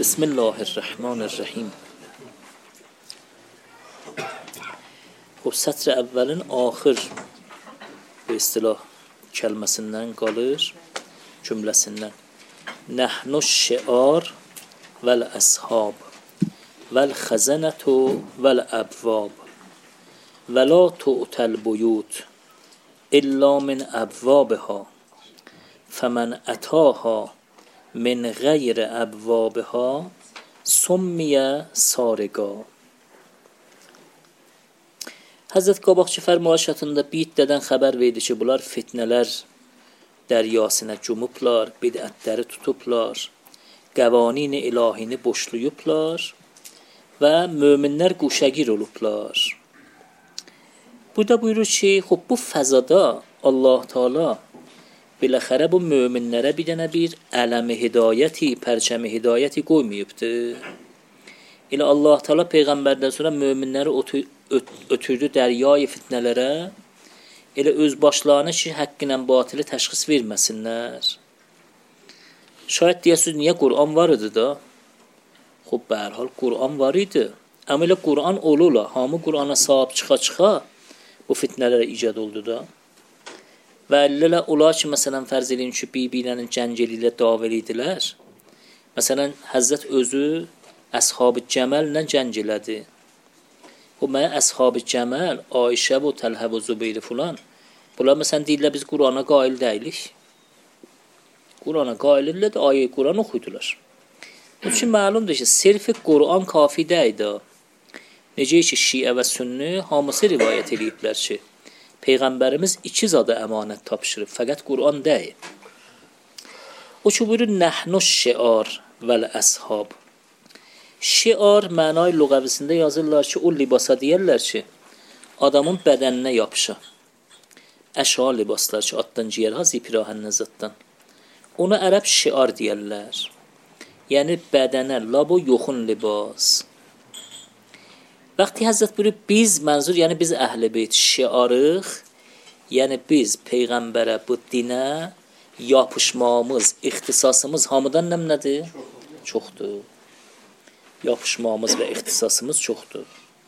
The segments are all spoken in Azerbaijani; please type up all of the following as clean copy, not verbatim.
بسم الله الرحمن الرحیم. خب سطر اولin axır bu istilah kəlməsindən qalır, cümləsindən. Nəhnu şiar vəl əshab vəl xəzənətu vəl əbvab və la tu'təl buyut illa min əbvabiha fəmən ətəha min qeyri əbvabiha summiyə sariqa. Həzrət Qabaqçı fərmayışatında bid'ədən xəbər verdi ki, bunlar fitnələr dəryasına cumublar, bid'ətləri tutublar, qəvanin-i ilahini boşluyublar və möminlər quşəgir olublar. Burada buyurur ki, bu fəzada Allah Teala biləxərə bu möminlərə bir dənə bir ələmi hidayəti, pərçəmi hidayəti qoymayıbdı. Elə Allah Teala Peyğəmbərdən sonra möminləri ötürdü dəryayı fitnələrə, elə öz başlarına ki, həqqinə batılı təşxis verməsinlər. Şayət deyəsiniz, niyə Qur'an var idi da? Be hər hal Qur'an var idi. Amma elə Qur'an olula, hamı Qur'ana sahib çıxa-çıxa bu fitnələrə icad oldu da. Və əllələ olar ki, məsələn, fərz edin ki, bir-birlərin cəngəli ilə davəl idilər. Məsələn, Həzrət özü Əshab-ı Cəməllə cəng elədi. Mənə Əshab-ı Cəməl, Ayşə və Təlhə və Zübeyri filan, bunlar məsələn deyirlər, biz Qur'ana qail deyilik. Qur'ana qail edirlər, ayə-i Qur'an oxuydular. Bunun üçün məlumdur ki, sirf Qur'an kafi deyildi. Necə ki, Şiə və Sünni hamısı rivayət ediblər ki, Peyğəmbərimiz iki zada əmanət tapşırıb, fəqət Qur'an deyil. O ki, buyurur, nəhnu şiar vəl əshab. Şiar mənay lüğəvisində yazırlar ki, o libasa deyərlər ki, adamın bədəninə yapışa. Əşa libaslar ki, atdan ciyər, hazi pirahənnə zətdən. Ona ərəb şiar deyərlər. Yəni bədənə, labo yoxun libas. Vaxtı Həzrət buyurur, biz mənzur, yəni biz əhl-i beyt şiarıq, yəni biz Peyğəmbərə bu dinə yapışmamız, ixtisasımız hamıdan nədir? Çoxdur. Yapışmamız və ixtisasımız çoxdur.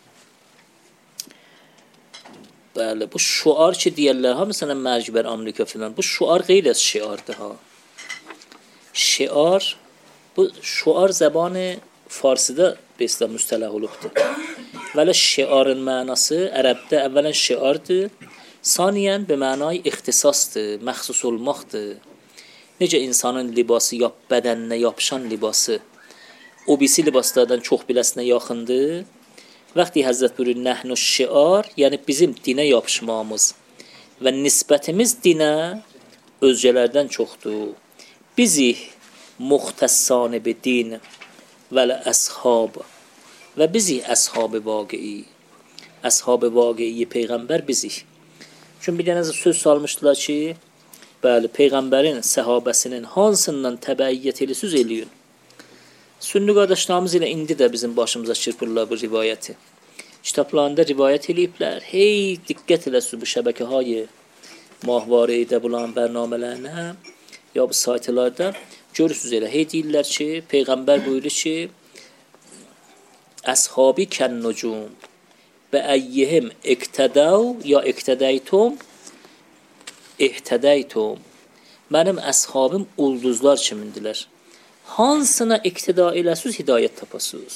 Bəli, bu şuar ki deyərlər, ha, məsələn, mərcbər Amerika filan, bu şuar qeyl az şiardır, ha. Şiar, bu şuar zəbanı Farsidə beslə müstələh olubdur. Vələ şiarın mənası ərəbdə əvvələn şiardır, saniyən bir mənay ixtisasdır, məxsus olmaqdır. Necə insanın libası, bədəninə yapışan libası, o birisi libaslardan çox biləsinə yaxındır. Vaxtı Həzrət buyurur, nəhnu şiar, yəni bizim dinə yapışmamız və nisbətimiz dinə özgələrdən çoxdur. Bizik muxtəssani bi din vəl əshab və bizik əshab-ı vaqei. Əshab-ı vaqei Peyğəmbər bizik. Çünki bir dənə söz salmışdılar ki, bəli, Peyğəmbərin səhabəsinin hansından təbəiyyət elisiz eləyin. Sünni qardaşlarımız ilə indi də bizim başımıza çırpırlar bu rivayəti. Kitablarında rivayət eləyiblər. Hey, diqqət eləsiniz bu şəbəkəhay mahvarədə bulan bərnamələrinə, ya bu saytlarda görürsünüz elə. Hey deyirlər ki, Peyğəmbər buyurur ki, Əshabi kən-nucum və əyyihim iqtədəv ya iqtədəytum ihtədəytum. Mənim əshabım ulduzlar kimindilər. Hansına iqtida eləsiniz, hidayət tapasınız.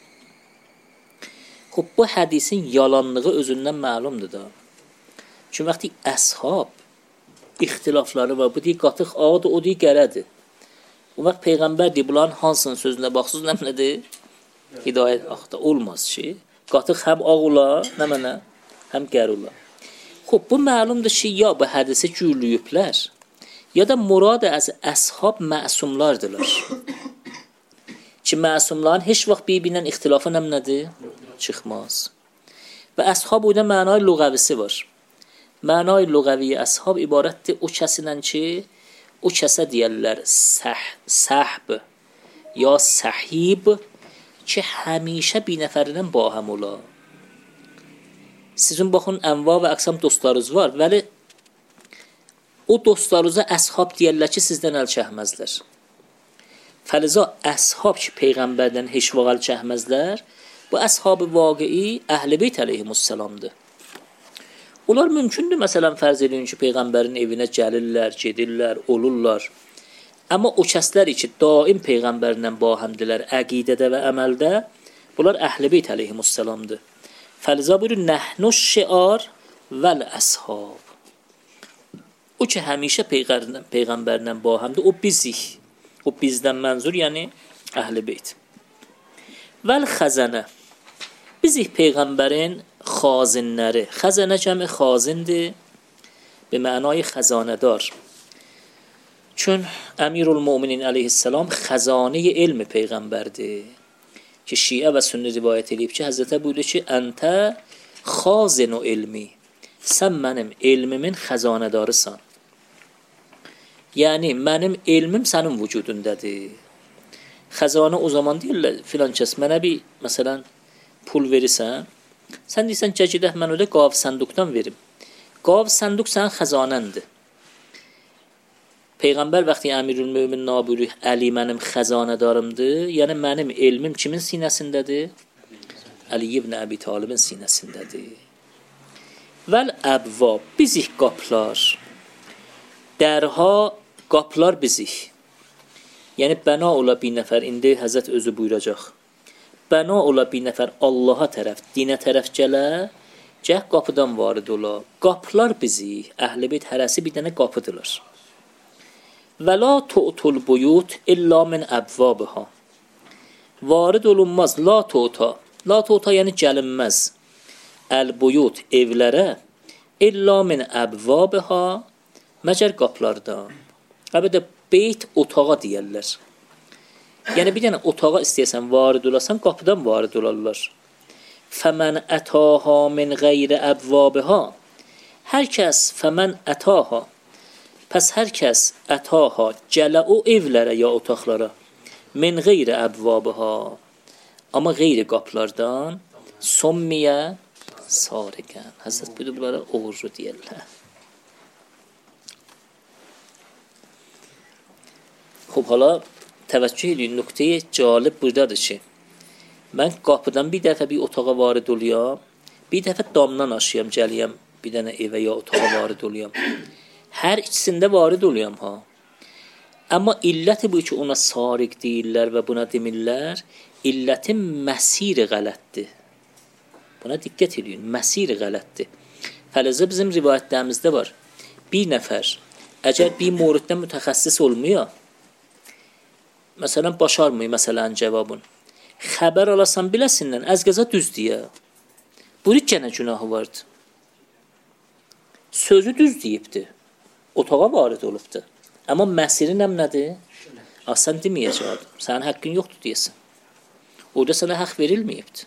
Bu hədisin yalanlığı özündən məlumdur da. Çünki vaxtı əshab ixtilafları var. Bu deyir, qatıq ağdır, o deyir, qərədir. Bu vaxt Peyğəmbər deyir, bunların hansının sözünə baxsınız, nədir? Hidayət axda olmaz ki, qatıq həm ağ ola, nə mənə, həm qər ola. Bu məlumdur ki, ya bu hədisi gürlüyüblər, ya da murad az əshab məsumlardılar. Ki, məsumların heç vaxt bir-birindən ixtilafı nədir? Çıxmaz. Və əshab uyda mənay lüğəvisi var. Mənay lüğəvi əshab ibarətdir o kəsindən ki, o kəsə deyərlər səhb ya səhib ki, həmişə bir nəfərindən bahəm ola. Sizin baxın, ənva və əqsam dostlarınız var, vəli o dostlarınıza əshab deyərlər ki, sizdən əl çəkməzlər. Fəliza əshab ki, Peyğəmbərdən heç vaxt çəkməzlər, bu əshab-ı vaqei Əhl-i Beyt əleyhimussalamdır. Onlar mümkündür, məsələn, fərz edin ki, Peyğəmbərin evinə gəlirlər, gedirlər, olurlar. Amma o kəslər ki, daim Peyğəmbərlə bahəmdilər, əqidədə və əməldə, bunlar Əhl-i Beyt əleyhimussalamdır. Fəliza buyurur, nəhnu şiar vəl əshab. O ki, həmişə Peyğəmbərlə bahəmdir, o bizik. O bizdən mənzur, yəni Əhl-i Beyt. Vəl xəzənə. Bizik Peyğəmbərin xazinləri. Xəzənə cəmi xazindir, به معنای خزانه‌دار. چون امیرالمؤمنین علیه السلام خزانه علم پیغمبرده که شیعه و سنی روایت edib ki, Həzrətə buyurdu ki, əntə xazinu ilmi. Sən mənim elmimin xəzanədarısan. Yəni, mənim elmim sənin vücudundadır. Xəzanə o zaman deyirlər, filan kəs, mənə bir, məsələn, pul verirsən, sən deyirsən ki, gedək mən öyle qav sənduqdan verim. Qav sənduq sənin xəzanəndir. Peyğəmbər vaxtı Əmirülmömin buyurur, Əli mənim xəzanədarımdır, yəni mənim elmim kimin sinəsindədir? Əli ibn Əbi Talibin sinəsindədir. Vəl əbvab, bizik qaplar. Dərha, qaplar bizik. Yəni, bəna ola bir nəfər, indi Həzrət özü buyuracaq. Bəna ola bir nəfər Allaha tərəf, dinə tərəf gələ, gəh qapıdan varid ola. Qaplar bizik, Əhl-i Beyt hərəsi bir dənə qapıdırlar. Və la tu'tul buyut illa min əbvabıha. Varid olunmaz, la tu'ta. La tu'ta yəni gəlinməz. Əl-buyut evlərə illa min əbvabıha məcər qaplardan. Əbədə beyt otağa deyərlər. Yəni bir dənə otağa istəyəsən varid olasan, qapıdan varid olarlar. Fəmən ətaha min qeyri əbvabıha. Hər kəs fəmən ətaha. Pəs hər kəs ətaha gələ o evlərə ya otaqlara min qeyri əbvabıha. Amma qeyri qaplardan sommiyə sariqən. Həzrət buyurdu bunlara oğru deyərlər. Xub, hala təvəccüh edin, nöqtəyə cəlib buradadır ki, mən qapıdan bir dəfə bir otağa varid oluyam, bir dəfə damdan aşıyam, gəliyəm bir dənə evə ya otağa varid oluyam. Hər ikisində varid oluyam, ha. Amma illəti bu ki, ona sariq deyirlər və buna demirlər, illətin məsiri qələtdir. Buna diqqət edin, məsiri qələtdir. Fəlizə bizim rivayətlərimizdə var. Bir nəfər, əgər bir moriddən mütəxəssis olmuyor, məsələn, başarmıyor məsələnin cavabını. Xəbər alasan biləsindən, əz qəza düz deyə. Buyur gənə günahı vardı. Sözü düz deyibdi. Otağa varid olubdu. Amma məsiri nədir? Sən deməyəcəkdir. Sənin haqqın yoxdur deyəsən. Orada sənə haqq verilməyibdir.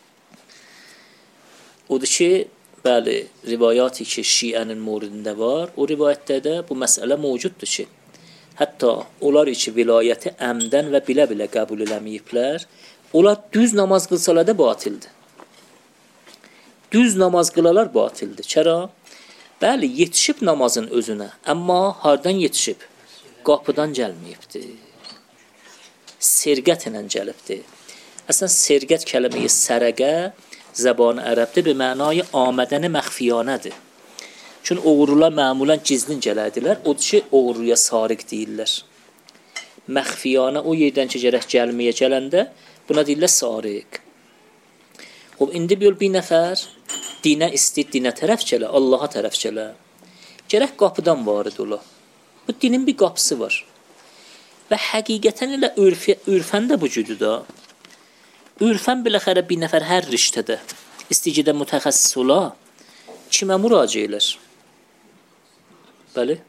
Odur ki, bəli, rivayatı ki, şiənin moridində var, o rivayətdə də bu məsələ mövcuddur ki, hətta onlar ki, vilayəti əmdən və bilə-bilə qəbul eləməyiblər, onlar düz namaz qılsalar da batildir. Düz namaz qılalar batildir. Kəra? Bəli, yetişib namazın özünə, amma hardan yetişib? Qapıdan gəlməyibdir. Serqət ilə gəlibdir. Əslən, serqət kələməyi sərəqə zəbanı ərəbdə bir mənayı amədəni məxfiyanədir. Çünki oğrular məmulən gizlin gələrdilər, odur ki, oğruya sariq deyirlər. Məxfiyanə o yerdən ki, gərək gəlməyə gələndə, buna deyirlər sariq. İndi bir nəfər dinə istəyir, dinə tərəf gələ, Allaha tərəf gələ. Gərək qapıdan varid ola. Bu dinin bir qapısı var. Və həqiqətən elə ürfən də bu cüdüdə. Ürfən biləxərə bir nəfər hər riştədə istəyir mütəxəssis ola, kimə müraciə elər? Bəli?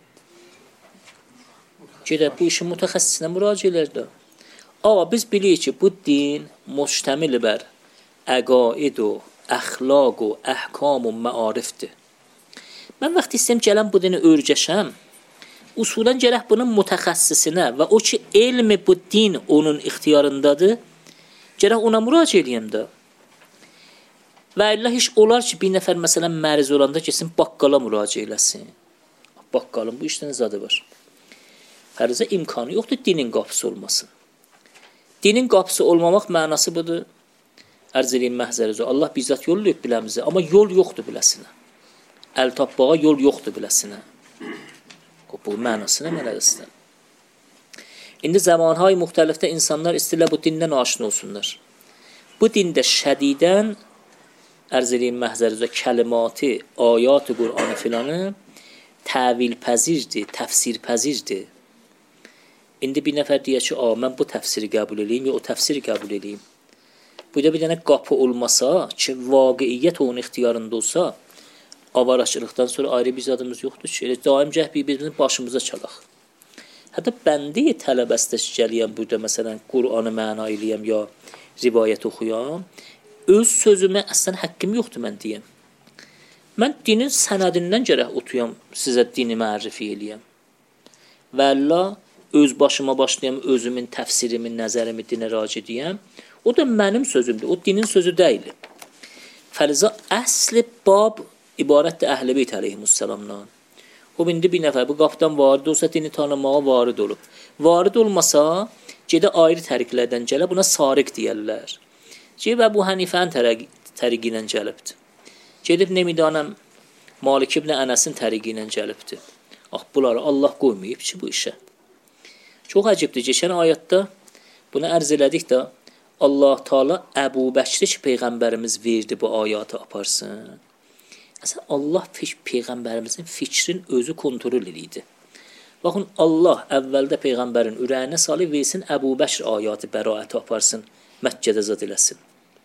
Gedə bu işin mütəxəssisinə müraciə elər də. Biz bilirik ki, bu din müştəmil bər əqaid o, əxlaq o, əhkam o, məarifdir. Mən vaxt istəyəm gələm bu dini öyrəşəm, usulən gərək bunun mütəxəssisinə və o ki, elmi bu din onun ixtiyarındadır, gərək ona müraciə edəyəm də. Və Allah heç olar ki, bir nəfər məsələn məriz olanda kesin baqqala müraciə eləsin. Baqqalın bu işdən zadı var. Fərizə imkanı yoxdur dinin qapısı olmasın. Dinin qapısı olmamaq mənası budur. Ərz edeyim məhzərizə. Allah bizzat yollayıb biləmizə, amma yol yoxdur biləsinə. Əl tapbağa yol yoxdur biləsinə. Bu mənası nə mənədir? İndi zamanهای müxtəlifdə insanlar istəyirlər bu dindən aşina olsunlar. Bu dində şədidən ərz edeyim məhzərizə kəlimatı, ayat-ı Qur'anı filanı təvil pəzirdir, təfsir pəzirdir. İndi bir nəfər deyək ki, mən bu təfsiri qəbul edeyim, ya o təfsiri qəbul edeyim. Bu da bir dənə qapı olmasa ki, vaqiiyyət onun ixtiyarında olsa, avaraçılıqdan sonra ayrı bir zadımız yoxdur ki, elə daim cəhbi birbirini başımıza çalaq. Hətta bəndi tələbəstəş gəliyəm burada, məsələn, Qur'anı məna eləyəm ya rivayət oxuyam, öz sözümə əslən həqqim yoxdur mən deyəm. Mən dinin sənədindən gərək otuyam, sizə dini mərrifi eləyəm. Və Allah, öz başıma başlayam, özümün təfsirimin, nəzərimi dinə raci deyəm, o da mənim sözümdür, o dinin sözü deyil. Fəliza əsli bab ibarətdir Əhl-i Beyt əleyhimussalamdan. O indi bir nəfər bu qapıdan varid olsa dini tanımağa varid olub. Varid olmasa, gedə ayrı təriqlərdən gələ, buna sariq deyərlər. Və bu Hənifənin təriqi ilə gəlibdir. Gedib nemidanəm Malik ibn Ənəsin təriqi ilə gəlibdir. Bunları Allah qoymayıb ki, bu işə. Çox əcibdir. Geçən ayətdə bunu ərz elədik də, Allah Taala Əbu Bəkri ki, Peyğəmbərimiz verdi bu ayatı aparsın. Əslən, Allah Peyğəmbərimizin fikrin özü kontrol edirdi. Baxın, Allah əvvəldə Peyğəmbərin ürəyinə salib versin, Əbu Bəkr ayatı bəraəti aparsın, Məkkədə zad eləsin.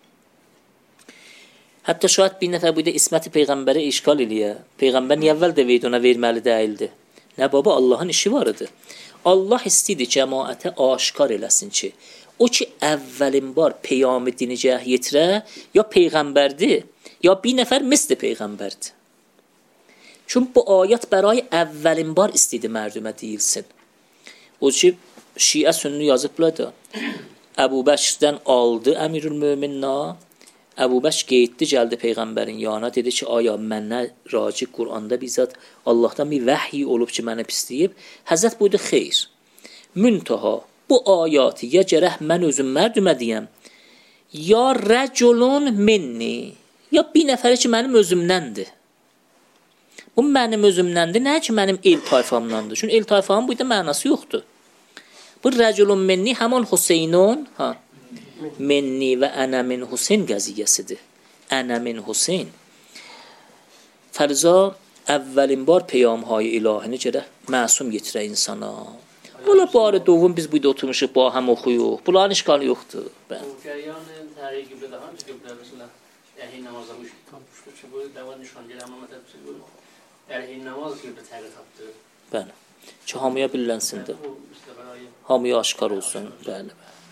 Hətta şayət bir nəfər bu da İsməti Peyğəmbərə işgal eləyə. Peyğəmbər niyə əvvəl də verdi, ona verməli deyildi. Nə baba, Allahın işi var idi. Allah istəyirdi cəmaətə aşkar eləsin ki, o ki əvvəlin var peyamı dinicəh yetirə, ya Peyğəmbərdir, ya bir nəfər misli Peyğəmbərdir. Çünki bu ayət bəray əvvəlin var istəyirdi mərdümə deyilsin. O ki, Şiə sünnü yazıblar da, Əbu Bəkrdən aldı Əmirül-Möminna, Əbu Bəkr qeyddi, gəldi Peyğəmbərin yanına, dedi ki, aya mənə raci Qur'anda bizzat Allahdan bir vəhiy olub ki, mənə pisləyib. Həzrət buydu, xeyr. Müntaha, bu ayatı ya gərək mən özüm mərdümə deyəm, ya rəculun minni, ya bir nəfəri ki, mənim özümdəndir. Bu mənim özümdəndir, nə ki, mənim el tayfamdandır. Çünki el tayfamın bu da mənası yoxdur. Bu rəculun minni həman Hüseynun, minni və ənə min Hüseyn qəziyyəsidir. Ənə min Hüseyn. Fərza əvvəlin var peyamhay ilahini gərək məsum yetirə insana. Bula barı doğum biz buyda oturmuşuq, ba həm oxuyuq. Bunların işqalı yoxdur. Gəryan təriqi bir daha hansı göblər mesela əhli namaza tapmışdır ki, bu dəva nişan gələ amma mətəbsi görür. Əhli namaz göblə təriq tapdı. Bəli. Ki, hamıya billənsin də. Hamıya aşkar olsun. Bəli.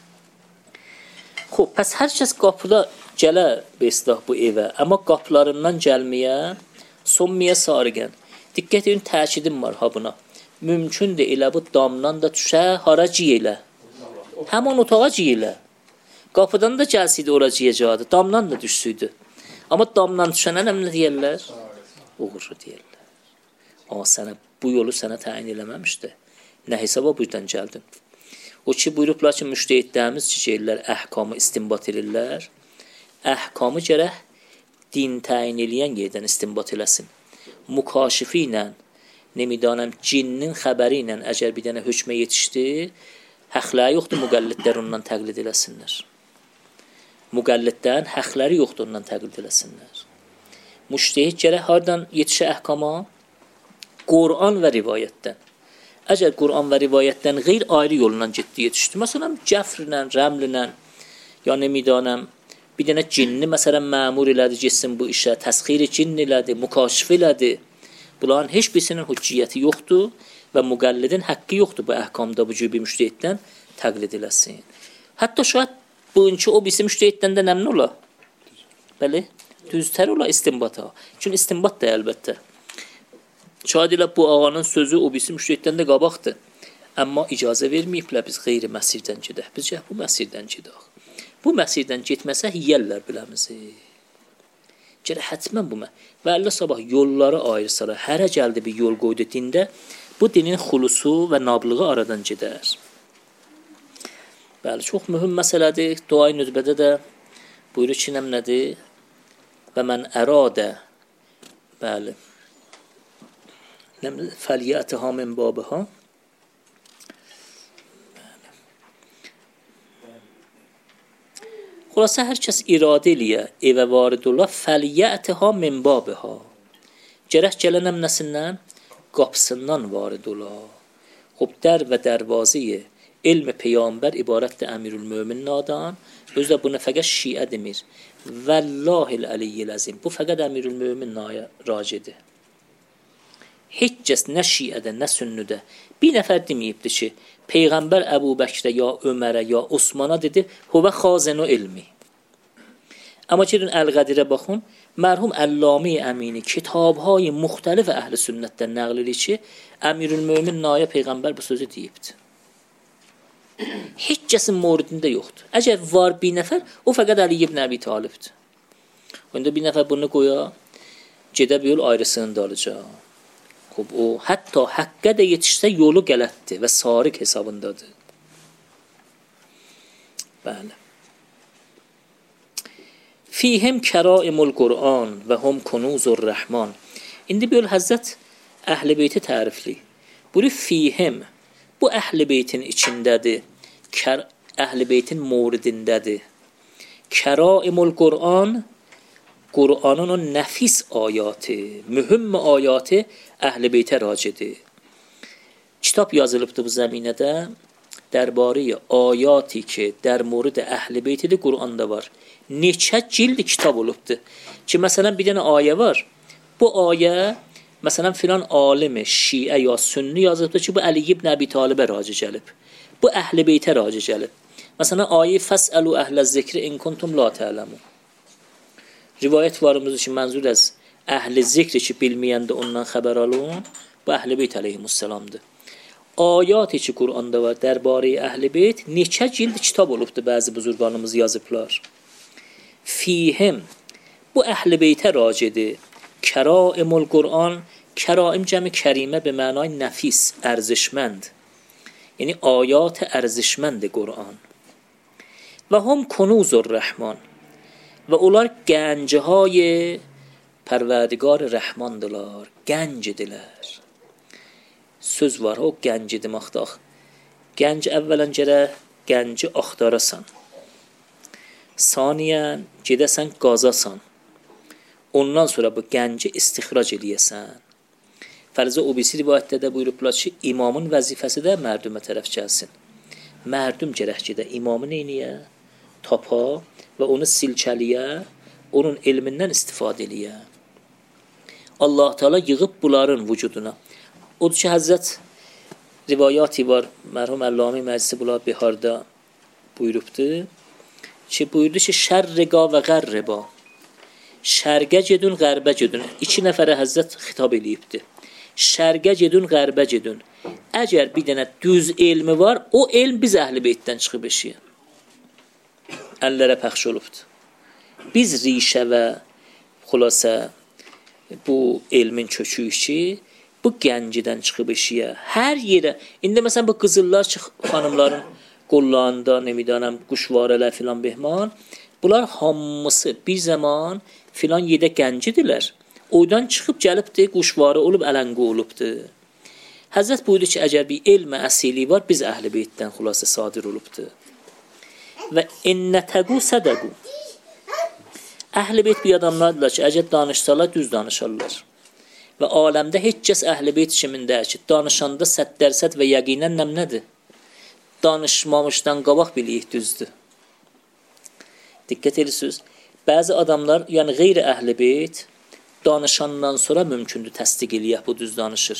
Xob, pəs hər kəs qapıda gələ beslah bu evə, amma qapılarından gəlməyə, sonməyə sarıgən. Diqqət edin, təkidim var ha buna. Mümkündür elə bu damdan da düşə, hara ciyilə. Həman otağa ciyilə. Qapıdan da gəlsiydi, ora ciyicadı. Damdan da düşsüydü. Amma damdan düşənə nə deyərlər? Uğurlu deyərlər. Amma sənə, bu yolu sənə təyin eləməmişdi. Nə hesaba buradan gəldin? O ki, buyurublar ki, müştəhidlərimiz ki, gəlirlər, əhkamı istinbat edirlər. Əhkamı gərək din təyin eləyən yerdən istinbat eləsin. Mukaşifi ilə, nemidanəm, cinnin xəbəri ilə əgər bir dənə hökmə yetişdi, həqləri yoxdur, müqəllidlər ondan təqlid eləsinlər. Müqəllidlərin həqləri yoxdur, ondan təqlid eləsinlər. Müştəhid gərək hardan yetişə əhkama? Qur'an və rivayətdən. Əgər Qur'an və rivayətdən qeyr ayrı yolundan getdi yetişdi. Məsələn, cəfrlə, rəmllə, ya nemidanəm, bir dənə cinni məsələn məmur elədi, getsin bu işə, təsxiri cinn elədi, mükaşif elədi. Bunların heç birisinin hücciyyəti yoxdur və müqəllidin haqqı yoxdur bu əhkamda bu cübi müştəhiddən təqlid eləsin. Hətta şayət bugünkü o birisi müştəhiddən də nəmin ola? Bəli, düztər ola istinbata. Çünki istinbat da əlbəttə. Şayət elə bu ağanın sözü o birisi müştəhiddən də qabaqdır. Amma icazə verməyiblər biz qeyri məsirdən gedək. Biz bu məsirdən gedək. Bu məsirdən getməsə yiyərlər biləmizi. Gərək hətmən bu və Allah sabah yolları ayırsalar, hərə gəldi bir yol qoydu dində, bu dinin xulusu və nablığı aradan gedər. Bəli, çox mühüm məsələdir. Duay nüzbədə də buyurur ki, nədir? Və mən əradə, bəli, fəliyyətihə min babihə. Xülasə, hər kəs iradə eləyə, evə varid ola, fəliyyətihə min babihə. Gərək gələnəm nəsindən? Qapısından varid ola. Xub, dər və dərvazıyə elm peygambər ibarətdir Əmirülmöminlərdən. Özü də bunu fəqət şiə demir. Vəllahil əliyyil əzim. Bu fəqət Əmirülmöminlərə racidir. Heç kəs nə şiədə, nə sünnüdə bir nəfər deməyibdir ki, Peyğəmbər Əbu Bəkrə, ya Ömərə, ya Osmana dedi, huvə xazinu ilmi. Amma gedin Əl-Qədirə baxın, mərhum Əlləmi Əmini kitabهای müxtəlif əhl-i sünnətdən nəql edir ki, Əmirülmöminlərə Peyğəmbər bu sözü deyibdir. Heç kəsin moridində yoxdur. Əgər var bir nəfər, o fəqət Əli ibn Əbi Talibdir. İndi bir nəfər bunu qoya, gedə bir yol ayrısını da alacaq. Xub, o hətta həqqə də yetişsə yolu qələtdir və sariq hesabındadır. Bəli. Fihim kəraimul Qur'an və hum kunuzur rəhman. İndi bir yol Həzrət Əhl-i Beyti tərifli. Bunu fihim, bu Əhl-i Beytin içindədir. Əhl-i Beytin moridindədir. Kəraimul Qur'an, Qur'anın o nəfis ayatı, mühüm ayatı Əhl-i Beytə racidir. Kitab yazılıbdır bu zəminədə. Dərbariyə ayati ki, در مورد Əhl-i Beytidir, Qur'anda var. Neçə cild kitab olubdur. Ki, məsələn, bir dənə ayə var. Bu ayə, məsələn, filan alimi, şiə ya sünni yazılıbdır ki, bu Əli ibn Əbi Talibə raci gəlib. Bu Əhl-i Beytə raci gəlib. Məsələn, ayə fəsəlu əhlə-zikri in kuntum la tə'ləmun. Rivayət varımızdır ki, mənzur az əhl-i zikri ki, bilməyəndə ondan xəbər alın, bu Əhl-i Beyt əleyhimussalamdır. Ayatı ki, Qur'anda var, dərbari Əhl-i Beyt, neçə cild kitab olubdur, bəzi buzurqanımız yazıblar. Fihim, bu Əhl-i Beytə racidir. Kəraimul Qur'an, kəraim cəmi kərimə be mənay nəfis, ərzişmənd. Yəni, ayat ərzişmənd Qur'an. Və hum kunuzur rəhman. Və onlar gəncəhay pərverdigar rəhmandırlar, gəncidirlər. Söz var, o gənci deməkdir. Gənc əvvələn gərək gənci axtarasan. Saniyən gedəsən qazasan. Ondan sonra bu gənci istixrac eləyəsən. Fərzə o birisi rivayətdə də buyurublar ki, imamın vəzifəsi də mərdümə tərəf gəlsin. Mərdüm gərək gedə imamı neyniyə? Tapa və onu silkəliyə, onun elmindən istifadə eləyə. Allah Teala yığıb bunların vücuduna. Odur ki, Həzrət rivayati var, mərhum Əllami Məclisi bunlar Biharda buyurubdur ki, buyurdu ki, şərriqa və qərriba. Şərqə gedün, qərbə gedün. 2 nəfərə Həzrət xitab eləyibdir. Şərqə gedün, qərbə gedün. Əgər bir dənə düz elmi var, o elm biz Əhl-i Beytdən çıxıb eşiyə. Əllərə pəxş olubdur. Biz rişə və xülasə bu elmin köküyük ki, bu gəncidən çıxıb eşiyə. Hər yerə, indi məsələn bu qızıllar ki, xanımların qollarında, nemidanəm, quşvarələr filan behman, bunlar hamısı bir zaman filan yerdə gəncidirlər. Oydan çıxıb gəlibdir, quşvarə olub, ələnqə olubdur. Həzrət buyurdu ki, əgər bir elmə əsili var, biz Əhl-i Beytdən xülasə sadir olubdur. Və innətəqu sədəqu. Əhl-i Beyt bir adamlardılar ki, əgər danışsalar, düz danışarlar. Və aləmdə heç kəs Əhl-i Beyt kimində ki, danışanda 100% və yəqinən nədir? Danışmamışdan qabaq biliyik düzdür. Diqqət edirsiniz. Bəzi adamlar, yəni qeyri Əhl-i Beyt, danışandan sonra mümkündür təsdiq eləyək, bu düz danışır.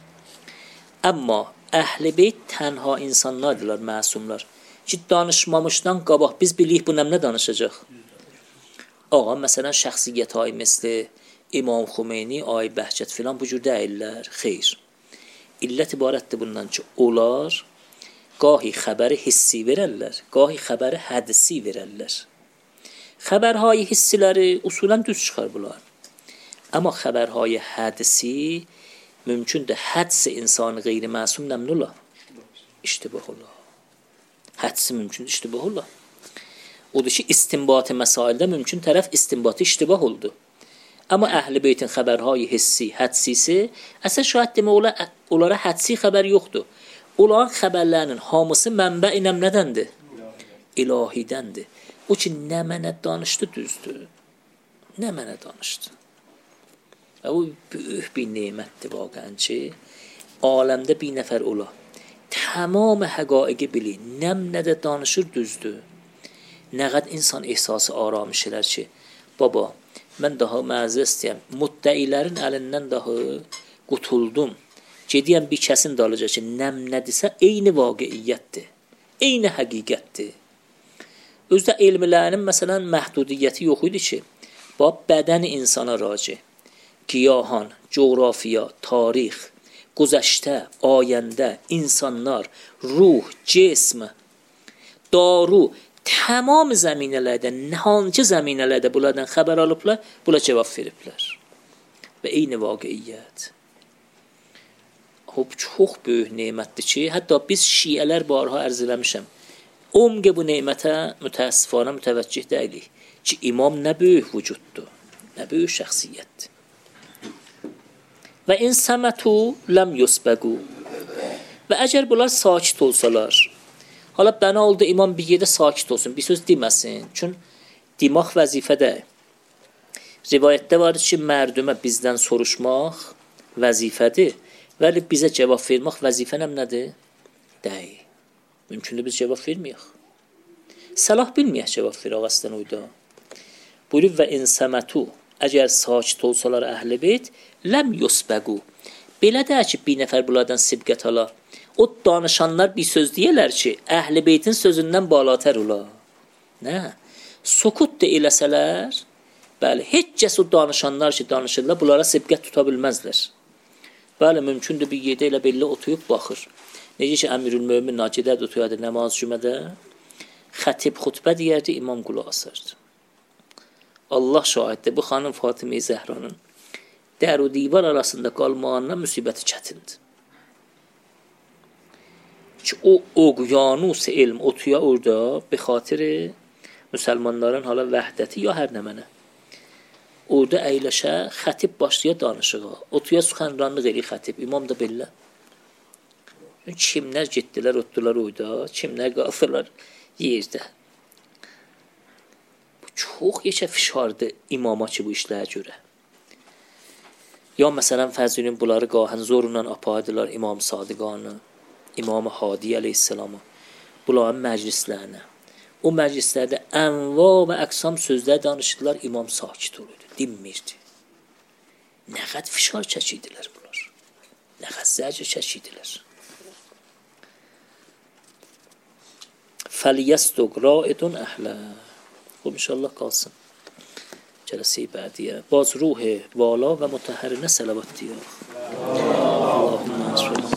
Amma Əhl-i Beyt tənha insanlardılar, məsumlar. Ki, danışmamışdan qabaq biz biliyik bu nəmlə danışacaq. Ağa, məsələn, şəxsiyyət ay misli, İmam Xümeyni, ay Bəhcət filan bu cür deyirlər. Xeyr. İllət ibarətdir bundan ki, onlar gahi xəbəri hissi verərlər, gahi xəbəri hədisi verərlər. Xəbərhay hissiləri usulən düz çıxar bunlar. Amma xəbərhay hədisi mümkündür hədsi insanı qeyri-məsum nəmnula. İştibah ola. Hədsi mümkün iştibah ola. Odur ki, istinbat məsaildə mümkün tərəf istinbatı iştibah oldu. Amma Əhl-i Beytin xəbərهای hissi, hədsisi, əsən şahid demək onlara hədsi xəbər yoxdur. Onların xəbərlərinin hamısı mənbə inəm nədəndir? İlahidəndir. O ki, nə mənə danışdı düzdür. Nə mənə danışdı. Və bu böyük bir nemətdir vaqən ki, aləmdə bir nəfər ola. Tamam həqaiqi bilir. Nəm nədə danışır düzdür. Nə qədər insan ehsası aramış elər ki, baba, mən daha məzə istəyəm. Muddəilərin əlindən daha qutuldum. Gediyəm bir kəsin dalıca ki, nəm nədirsə, eyni vaqiiyyətdir. Eyni həqiqətdir. Özdə elmilərinin məsələn məhdudiyyəti yox idi ki, bədən insana raci, giyahan, coğrafiya, tarix, güzəştə, ayəndə, insanlar, ruh, cism, daru, tamam zəminələrdə, hangi zəminələrdə bunlardan xəbər alıblar, buna cavab veriblər. Və eyni vaqiiyyət. Çox böyük nemətdir ki, hətta biz şiələr barha ərz eləmişəm. Umqə bu nemətə mütəəssifana mütəvəccih deyilik ki, imam nə böyük vücuddur, nə böyük şəxsiyyətdir. Və in səmətu ləm yusbəqu. Və əgər bunlar sakit olsalar, hala bana oldu imam bir yerdə sakit olsun, bir söz deməsin. Çün demək vəzifədə. Rivayətdə vardır ki, mərdümə bizdən soruşmaq vəzifədir. Vəli bizə cavab vermək vəzifənəm nədir? Deyil. Mümkündür biz cavab verməyək. Səlah bilməyək cavab verək əslən uyda. Buyurub və in səmətu. Əgər sakit olsalar Əhl-i Beyt, ləm yusbəqu. Belə də ki, bir nəfər bunlardan sibqət ala. O danışanlar bir söz deyirlər ki, Əhl-i Beytin sözündən balatər ola. Nə? Sukut da eləsələr, bəli, heç kəs o danışanlar ki, danışırlar, bunlara sibqət tuta bilməzlər. Bəli, mümkündür bir yerdə elə belli otuyub baxır. Necə ki, Əmirül-Mömin Nacidəd otuyadı namaz cümədə, xətib xutbə deyərdi, imam qulaq asardı. Allah şahiddir, bu xanım Fatimə-i Zəhranın dər o divar arasında qalmağına müsibəti çətindir. Ki o oqyanus ilm otuya orada be xatiri müsəlmanların hala vəhdəti ya hər nə mənə. Orada əyləşə, xətib başlaya danışığa. Otuya suxənranlıq eləyir xətib, imam da belə. Kimlər getdilər, otdular orada, kimlər qaldılar yerdə. Bu çox yekə fişardır imama ki, bu işlərə görə. Ya məsələn, fəzilin bunları qahən zorundan apaydılar İmam Sadiqanı, İmam Hadi əleyhisselamı, bunların məclislərinə. O məclislərdə ənva və əqsam sözlər danışdılar, imam sakit olurdu, dinmirdi. Nə qədər fişar çəkidilər bunlar, nə qədər zərcə çəkidilər. فَلْيَسْتُقْ رَائِدٌ أَهْلَا. خب انشاءالله qalsın. جلسه بعدیه باز روح والا و مطهرینه صلوات دیار. اللهم